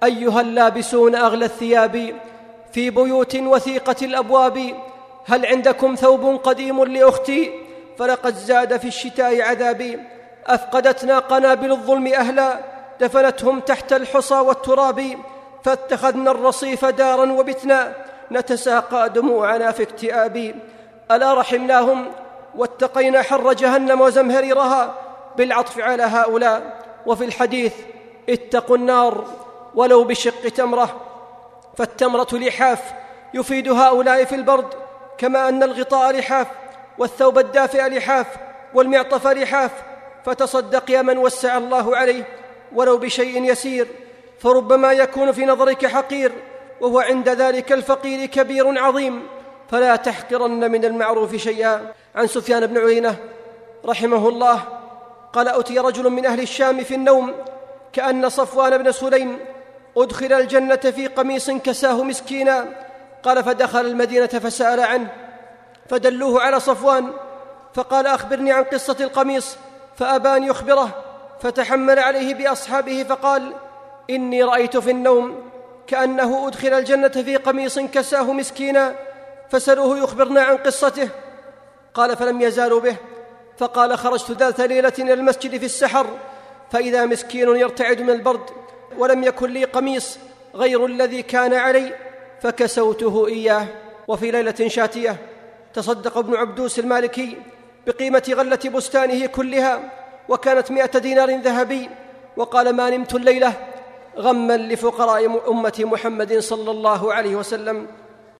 أيها اللابسون أغلى الثياب في بيوت وثيقة الأبواب، هل عندكم ثوب قديم لأختي؟ فلقد زاد في الشتاء عذابي. أفقدتنا قنابل الظلم أهلا، دفنتهم تحت الحصى والتراب، فاتخذنا الرصيف دارا وبتنا، نتساقى دموعنا في اكتئاب. ألا رحمناهم واتقينا حر جهنم وزمهريرها بالعطف على هؤلاء. وفي الحديث: اتقوا النار ولو بشق تمرة. فالتمرة لحاف يفيد هؤلاء في البرد، كما أن الغطاء لحاف، والثوب الدافئ لحاف، والمعطف لحاف. فتصدق يا من وسع الله عليه ولو بشيء يسير، فربما يكون في نظرك حقير، وهو عند ذلك الفقير كبير عظيم، فلا تحقرن من المعروف شيئا. عن سفيان بن عيينة رحمه الله قال: أتي رجل من أهل الشام في النوم كأن صفوان بن سليم أدخل الجنة في قميص كساه مسكينا. قال: فدخل المدينة فسأل عنه، فدلوه على صفوان، فقال: أخبرني عن قصة القميص، فأبى أن يخبره، فتحمل عليه بأصحابه فقال: إني رأيت في النوم كأنه أدخل الجنة في قميص كساه مسكينا، فسألوه يخبرنا عن قصته. قال: فلم يزالوا به. فقال: خرجت ذات ليلة إلى المسجد في السحر، فإذا مسكين يرتعد من البرد، ولم يكن لي قميص غير الذي كان علي، فكسوته إياه. وفي ليلة شاتية تصدق ابن عبدوس المالكي بقيمة غلة بستانه كلها، وكانت 100 دينار ذهبي، وقال: ما نمت الليلة غما لفقراء أمة محمد صلى الله عليه وسلم.